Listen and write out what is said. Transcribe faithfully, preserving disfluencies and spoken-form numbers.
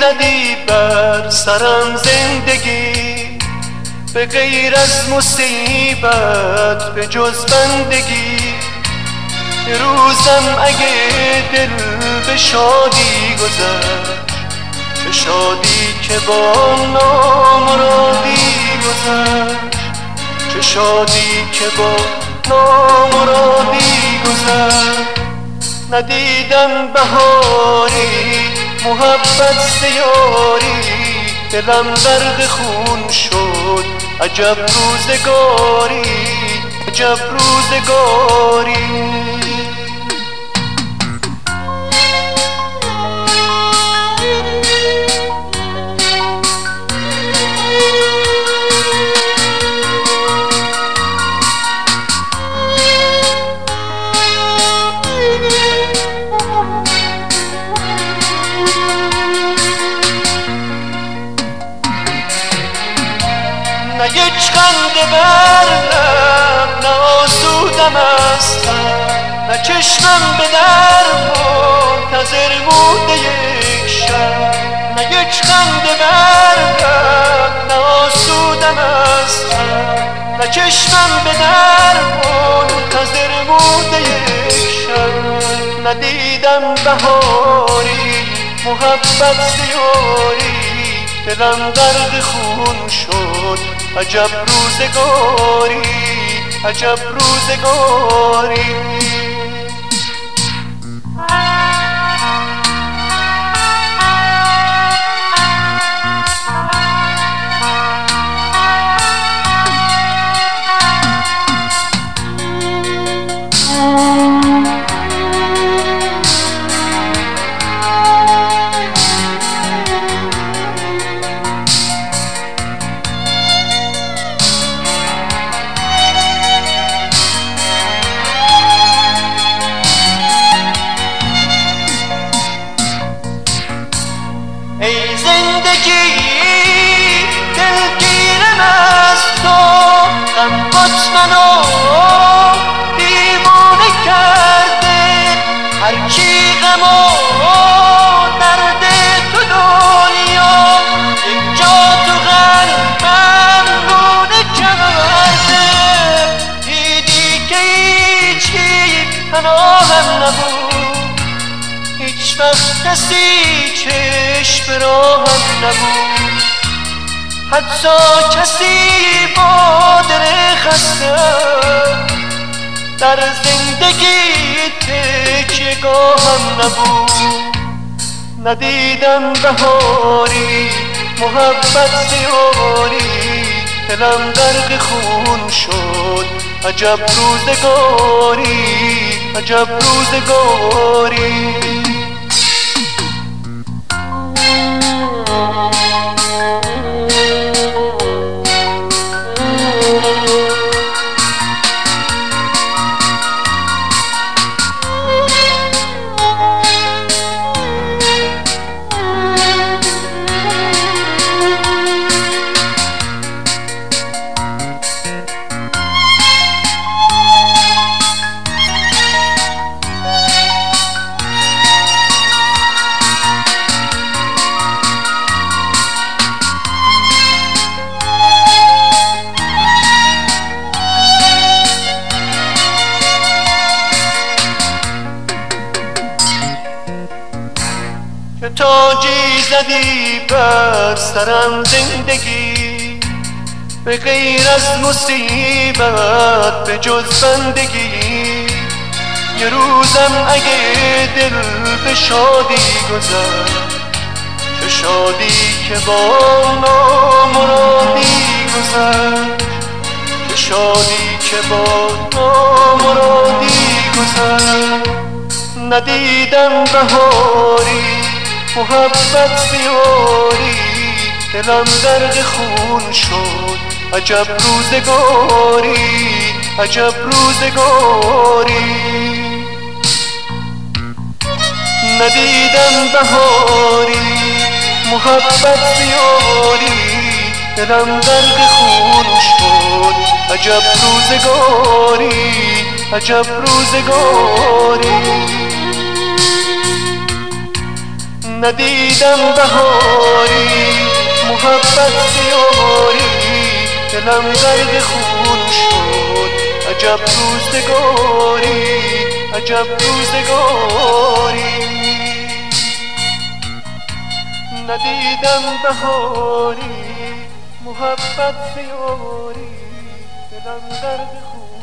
زدی بر سرم زندگی، به غیر از مصیبت به جز بندگی. یه روزم اگه دل به شادی گذشت، چه شادی که با نامرادی گذشت، چه شادی که با نامرادی گذشت. ندیدم بهاری محبت سیاری، دلم درد خون شد عجب روزگاری، عجب روزگاری. نه یک خنده بر لب، نه آسودم هستم، نه چشمم به در منتظر مونده یک شب. نه یک خنده بر لب، نه آسودم هستم، نه چشمم به در منتظر مونده یک شب. ندیدم بهاری محبت زیاری، دلم درد خون شد عجب روزگاری، عجب روزگاری. ای زندگی دلگیرم از تو، غمت منو دیوانه کرده. هرچی غم و درد تو دنیا، اینجا تو قلبم گونه کرده. دیدی که هیچی پناهم نبود، هیچ وقت کسی چشم راهم نبود، حتی کسی با دل خسته در زندگی تکیه‌گاهم نبود. ندیدم بهاری محبت زیاری، دلم درد خون شد عجب روزگاری، عجب روزگاری. که تاجی زدی بر سرم زندگی، به غیر از مصیبت به جز بندگی. یه روزم اگه دل به شادی گذشت، چه شادی که با نامرادی گذشت، چه شادی که با نامرادی گذشت. ندیدم بهاری محبت زیاری، دلم درد خون شد عجب روزگاری، عجب روزگاری. ندیدم بهاری محبت زیاری، دلم درد خون شد عجب روزگاری، عجب روزگاری. ندیدم بهاری محبت زیاری، دلم غرق خون شد عجب روزگاری، عجب روزگاری. ندیدم بهاری محبت زیاری، دلم غرق خون